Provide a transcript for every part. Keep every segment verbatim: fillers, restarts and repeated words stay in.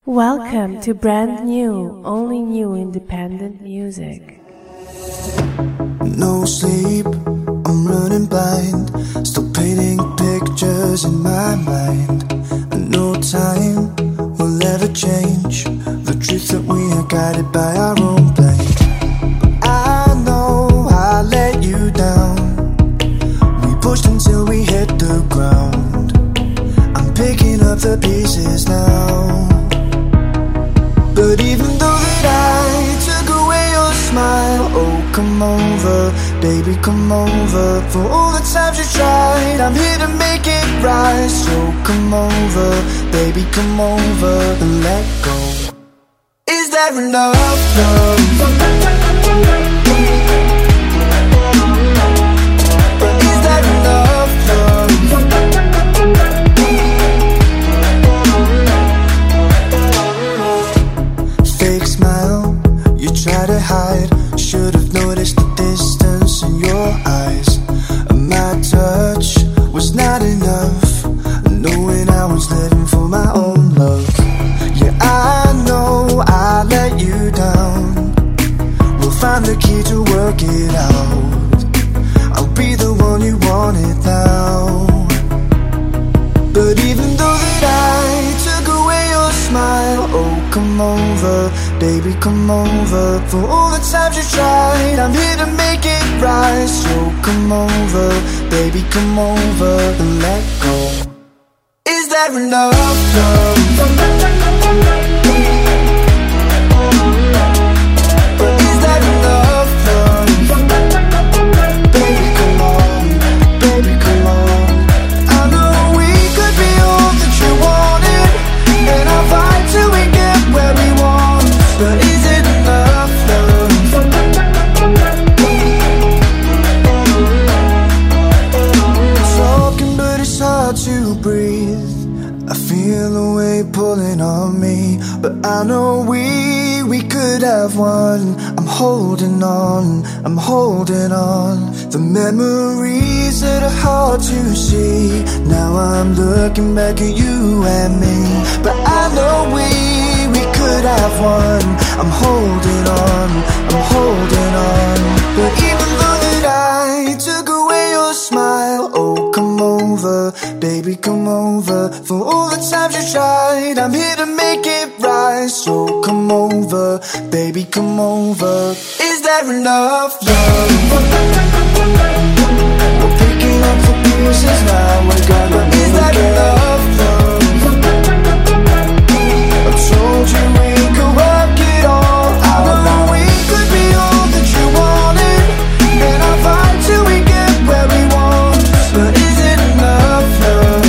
Welcome to brand new, only new independent music. No sleep, I'm running blind, still painting pictures in my mind. And no time will ever change the truth that we are guided by our own blame. But I know I let you down, we pushed until we hit the ground. I'm picking up the pieces now. But even though that I took away your smile, oh come over, baby come over. For all the times you tried, I'm here to make it right. So come over, baby come over and let go. Is there enough love? Is there enough love? Fake smile, you try to hide. Should've noticed the distance in your eyes. My touch was not enough, knowing I was living for my own love. Yeah, I know I let you down. We'll find the key to work it out. I'll be the one you wanted now. But even though that I took away your smile, oh come over, baby come over. For all the times you tried, I'm here to make it right. So come over, baby come over and let go. Is there enough love? Is there enough love? Baby come on, baby come on. I know we could be all that you wanted, and I'll fight till we get where we want. But is it enough love? Talking but it's hard to breathe. I feel the weight pulling on me, but I know we, we could have one. I'm holding on, I'm holding on. The memories that are hard to see. Now I'm looking back at you and me, but I know we, we could have one. I'm holding on, I'm holding on. But even though that I took away your smile, oh come over, baby come over. For all the times you tried, I'm here to make it right. So come over, baby come over. Is there enough love? We're picking up the pieces now, we're gonna. Is there enough love? I told you we could work it all out. I know we could be all that you wanted, and I'll fight till we get where we want. But is it enough love?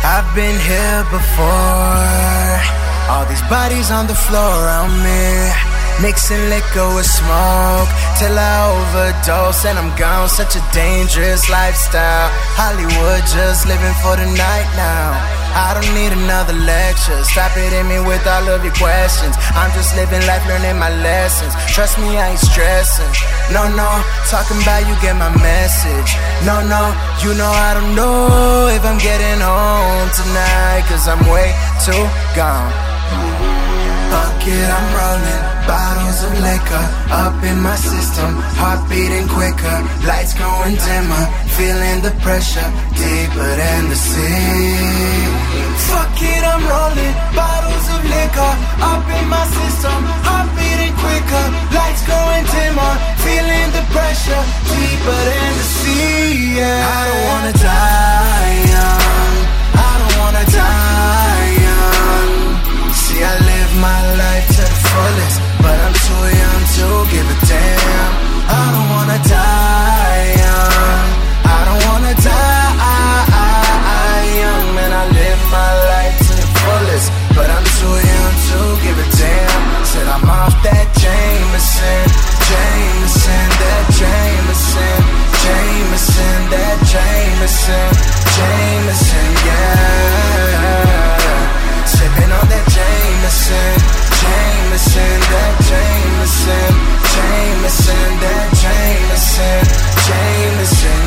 I've been here before. All these bodies on the floor around me, mixing liquor with smoke till I overdose and I'm gone. Such a dangerous lifestyle. Hollywood just living for the night now. I don't need another lecture. Strap it in me with all of your questions. I'm just living life, learning my lessons. Trust me, I ain't stressing. No, no, talking about you get my message. No, no, you know I don't know if I'm getting home tonight, cause I'm way too gone. Fuck it, I'm rolling bottles of liquor up in my system, heart beating quicker, lights going dimmer, feeling the pressure deeper than the sea. Fuck it, I'm rolling bottles of liquor up in my system, heart beating quicker, lights going dimmer, feeling the pressure deeper than the sea. Yeah. I don't wanna die young, I don't wanna die young. See, I live my life to the fullest, but I'm too young to give a damn. I don't wanna die young, I don't wanna die young. Man, I live my life to the fullest, but I'm too young to give a damn. Said I'm off that Jameson, Jameson, that Jameson, Jameson, that Jameson, Jameson, yeah. Sipping on that Jameson, Jameson, that Jameson, Jameson, that Jameson, Jameson,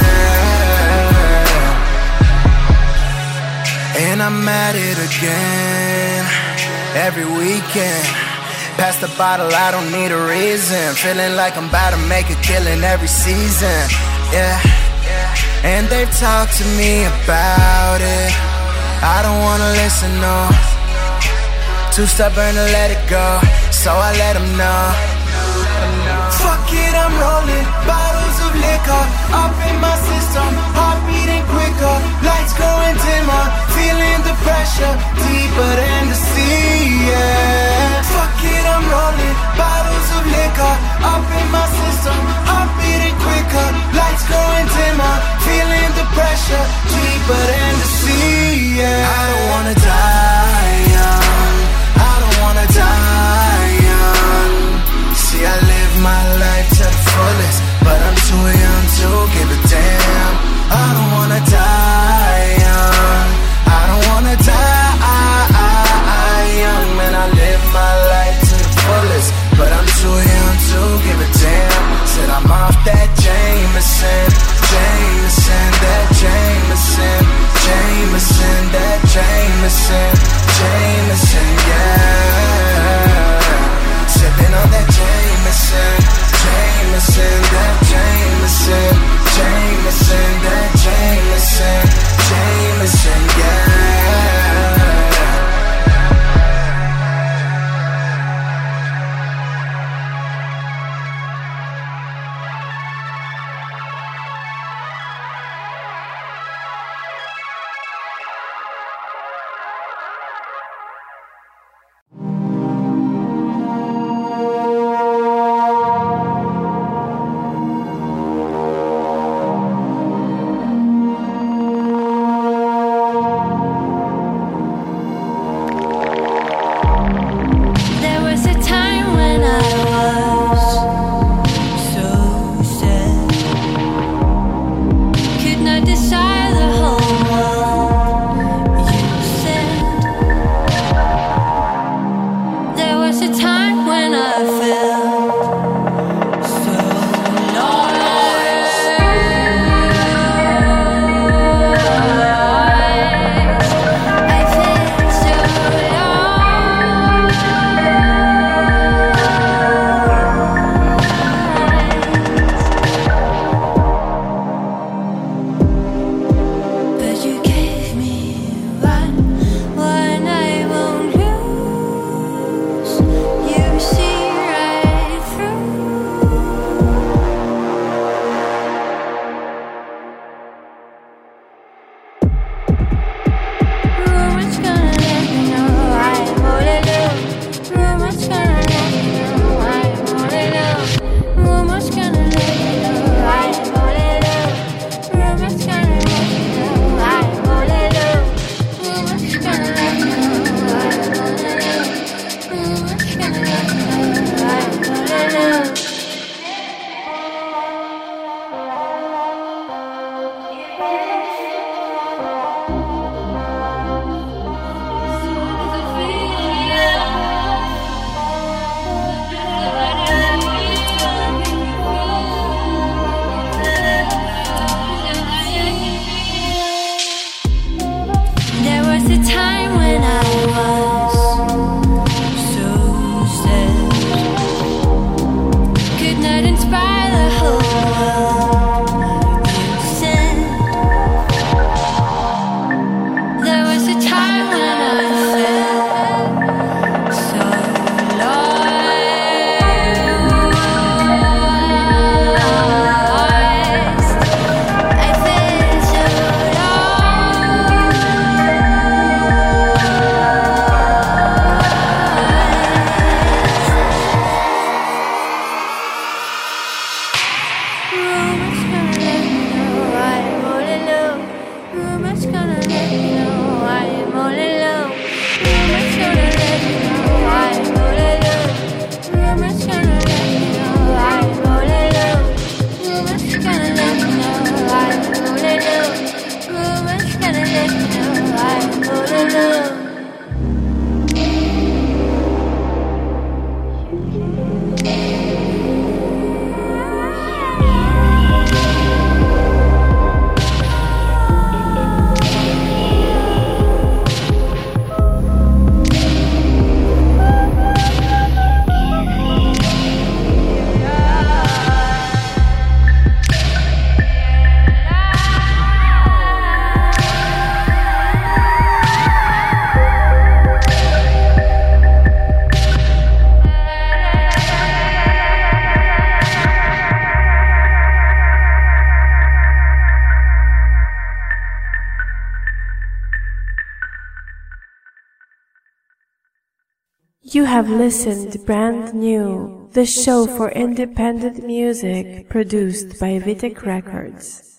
yeah. And I'm at it again, every weekend. Past the bottle, I don't need a reason. Feeling like I'm about to make a killing every season, yeah. And they've talked to me about it, I don't wanna listen, no. Too stubborn to let it go, so I let them know. Fuck it, I'm rolling bottles of liquor up in my system, heart beating quicker, lights going dimmer, feeling the pressure deeper than the sea, yeah. Fuck it, I'm rolling bottles of liquor up in my system, heart beating quicker, lights going dimmer, feeling the pressure deeper than the sea, yeah. I don't wanna die young, I don't wanna die young. See, I live my life to the fullest, but I'm too young to give a damn. I don't wanna die young, I don't wanna die young. Man, I live my life to the fullest, but I'm too young to give a damn. Said I'm off that Jameson, Jameson, that Jameson, Jameson, that Jameson, Jameson, yeah. Sipping on that Jameson, Jameson, that Jameson, Jameson, that Jameson, Jameson, yeah. You have listened Brand New, the show for independent music produced by Vitek Records.